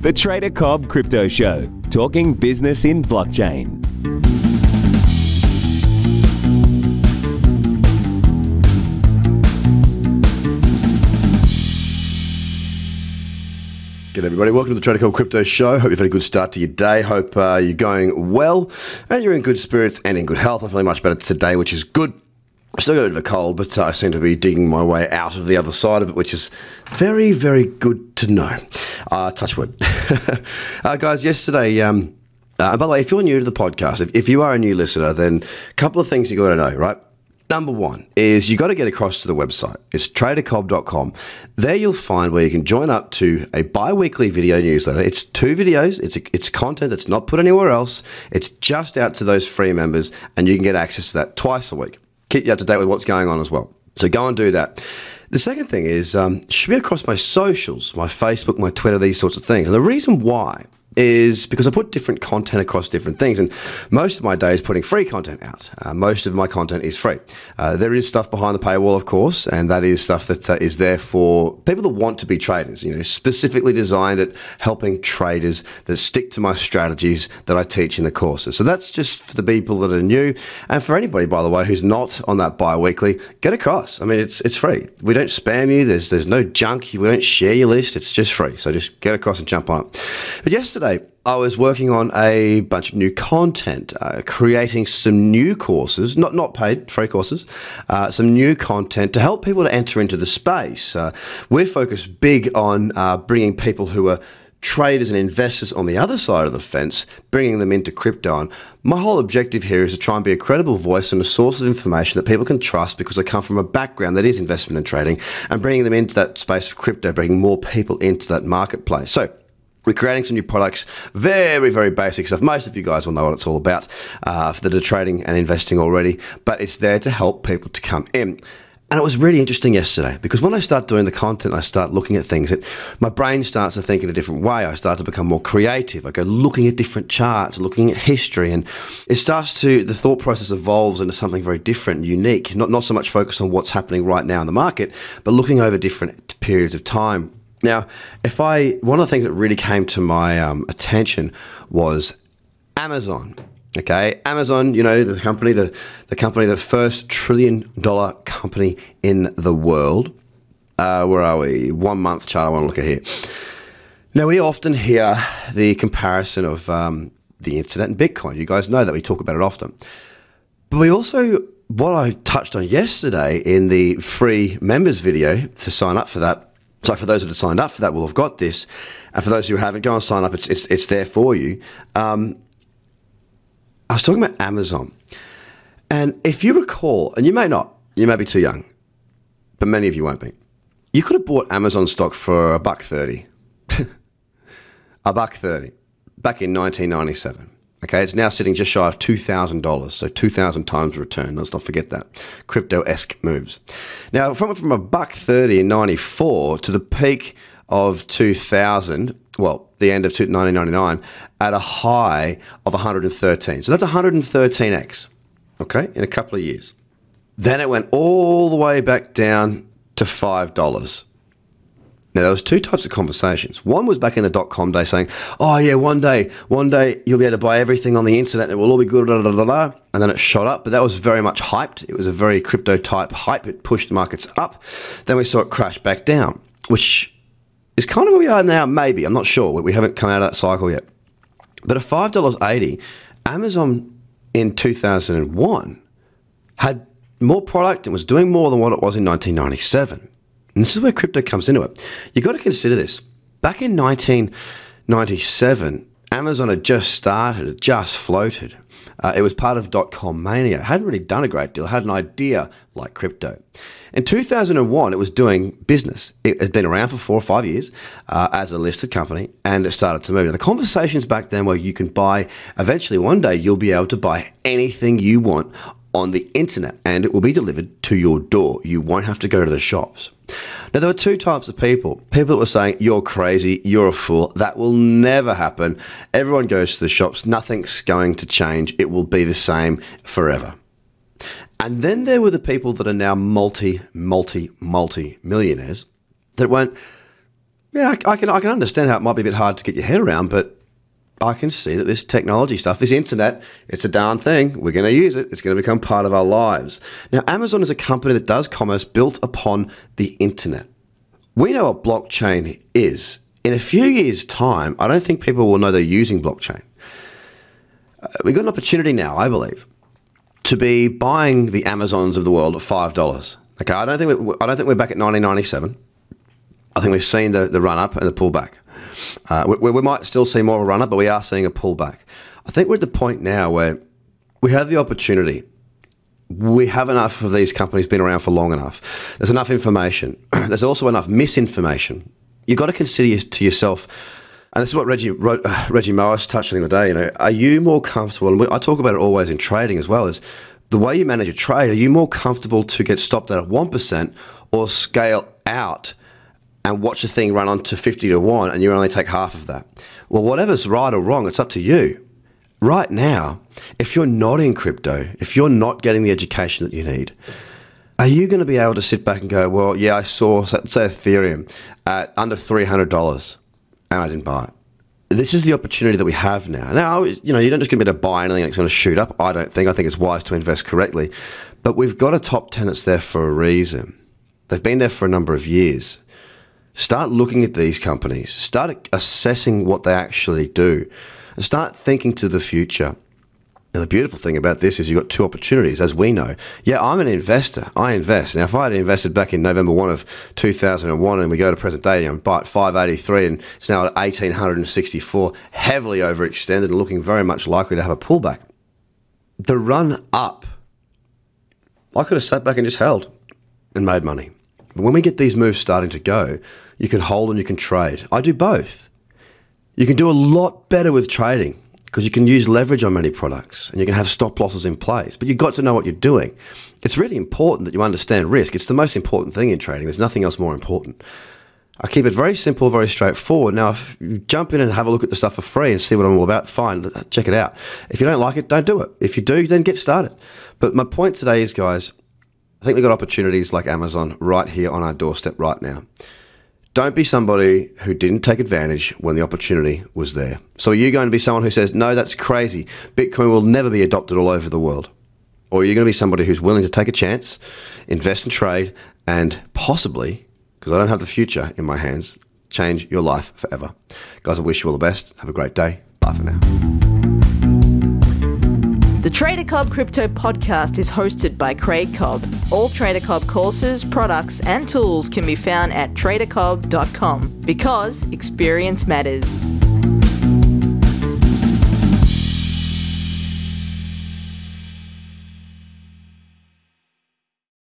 The Trader Cobb Crypto Show, talking business in blockchain. Good everybody, welcome to the Trader Cobb Crypto Show. Hope you've had a good start to your day. Hope you're going well and you're in good spirits and in good health. I'm feeling much better today, which is good. Still got a bit of a cold, but I seem to be digging my way out of the other side of it, which is very, very good to know. Touch wood. Guys, yesterday, by the way, if you're new to the podcast, if you are a new listener, then a couple of things you got to know, right? Number one is you got to get across to the website. It's tradercobb.com. There you'll find where you can join up to a bi-weekly video newsletter. It's 2 videos. It's content that's not put anywhere else. It's just out to those free members, and you can get access to that twice a week. Keep you up to date with what's going on as well. So go and do that. The second thing is, should be across my socials, my Facebook, my Twitter, these sorts of things. And the reason why is because I put different content across different things, and most of my day is putting free content out. Most of my content is free. There is stuff behind the paywall, of course, and that is stuff that is there for people that want to be traders, specifically designed at helping traders that stick to my strategies that I teach in the courses. So that's just for the people that are new, and for anybody, by the way, who's not on that bi-weekly, get across. I mean, it's free. We don't spam you. There's no junk. We don't share your list. It's just free. So just get across and jump on it. But yesterday, I was working on a bunch of new content, creating some new courses, not paid, free courses, some new content to help people to enter into the space. We're focused big on bringing people who are traders and investors on the other side of the fence, bringing them into crypto. And my whole objective here is to try and be a credible voice and a source of information that people can trust because I come from a background that is investment and trading, and bringing them into that space of crypto, bringing more people into that marketplace. So we're creating some new products, very, very basic stuff. Most of you guys will know what it's all about for the trading and investing already, but it's there to help people to come in. And it was really interesting yesterday because when I start doing the content, I start looking at things, my brain starts to think in a different way. I start to become more creative. I go looking at different charts, looking at history, and the thought process evolves into something very different and unique, not so much focused on what's happening right now in the market, but looking over different periods of time. Now, one of the things that really came to my attention was Amazon. Okay, Amazon, the company, the first $1 trillion company in the world. Where are we? 1 month chart I want to look at here. Now, we often hear the comparison of the internet and Bitcoin. You guys know that we talk about it often. But we also, what I touched on yesterday in the free members video to sign up for that. So for those that have signed up for that, will have got this. And for those who haven't, go and sign up. It's there for you. I was talking about Amazon. And if you recall, and you may not, you may be too young, but many of you won't be. You could have bought Amazon stock for $1.30. $1.30 back in 1997. Okay, it's now sitting just shy of $2,000, so 2,000 times return. Let's not forget that. Crypto-esque moves. Now, from $1.30 in 94 to the peak of 2000, well, the end of 1999, at a high of 113. So that's 113x, okay, in a couple of years. Then it went all the way back down to $5. Now, there was 2 types of conversations. One was back in the dot-com day saying, oh, yeah, one day you'll be able to buy everything on the internet and it will all be good, and then it shot up. But that was very much hyped. It was a very crypto-type hype. It pushed markets up. Then we saw it crash back down, which is kind of where we are now, maybe. I'm not sure. We haven't come out of that cycle yet. But at $5.80, Amazon in 2001 had more product and was doing more than what it was in 1997. And this is where crypto comes into it. You've got to consider this. Back in 1997, Amazon had just started, it just floated. It was part of dot-com mania. It hadn't really done a great deal. It had an idea like crypto. In 2001, it was doing business. It had been around for 4 or 5 years as a listed company, and it started to move. Now, the conversations back then were you can buy, eventually one day you'll be able to buy anything you want on the internet, and it will be delivered to your door. You won't have to go to the shops. Now, there were 2 types of people. People that were saying, you're crazy, you're a fool, that will never happen. Everyone goes to the shops, nothing's going to change, it will be the same forever. And then there were the people that are now multi-millionaires that went, Yeah, I can understand how it might be a bit hard to get your head around, but I can see that this technology stuff, this internet, it's a darn thing. We're going to use it. It's going to become part of our lives. Now, Amazon is a company that does commerce built upon the internet. We know what blockchain is. In a few years' time, I don't think people will know they're using blockchain. We've got an opportunity now, I believe, to be buying the Amazons of the world at $5. Okay, I don't think we're back at 1997. I think we've seen the run up and the pullback. We might still see more of a run up, but we are seeing a pullback. I think we're at the point now where we have the opportunity. We have enough of these companies been around for long enough. There's enough information. There's also enough misinformation. You've got to consider to yourself, and this is what Reggie Morris touched on the other day, are you more comfortable, and I talk about it always in trading as well, is the way you manage a trade, are you more comfortable to get stopped at 1% or scale out and watch the thing run on to 50 to 1 and you only take half of that? Well, whatever's right or wrong, it's up to you. Right now, if you're not in crypto, if you're not getting the education that you need, are you going to be able to sit back and go, well, yeah, I saw, say, Ethereum at under $300 and I didn't buy it? This is the opportunity that we have now. Now, you're not just going to be able to buy anything that's going to shoot up, I don't think. I think it's wise to invest correctly. But we've got a top 10 that's there for a reason. They've been there for a number of years. Start looking at these companies. Start assessing what they actually do. And start thinking to the future. Now, the beautiful thing about this is you've got two opportunities, as we know. Yeah, I'm an investor. I invest. Now, if I had invested back in November 1 of 2001 and we go to present day, buy at 583 and it's now at 1864, heavily overextended and looking very much likely to have a pullback. The run up, I could have sat back and just held and made money. But when we get these moves starting to go, you can hold and you can trade. I do both. You can do a lot better with trading because you can use leverage on many products and you can have stop losses in place. But you've got to know what you're doing. It's really important that you understand risk. It's the most important thing in trading. There's nothing else more important. I keep it very simple, very straightforward. Now, if you jump in and have a look at the stuff for free and see what I'm all about, fine, check it out. If you don't like it, don't do it. If you do, then get started. But my point today is, guys, I think we've got opportunities like Amazon right here on our doorstep right now. Don't be somebody who didn't take advantage when the opportunity was there. So are you going to be someone who says, no, that's crazy, Bitcoin will never be adopted all over the world? Or are you going to be somebody who's willing to take a chance, invest and trade, and possibly, because I don't have the future in my hands, change your life forever? Guys, I wish you all the best. Have a great day. Bye for now. The Trader Club Crypto Podcast is hosted by Craig Cobb. All Trader Club courses, products, and tools can be found at tradercobb.com because experience matters.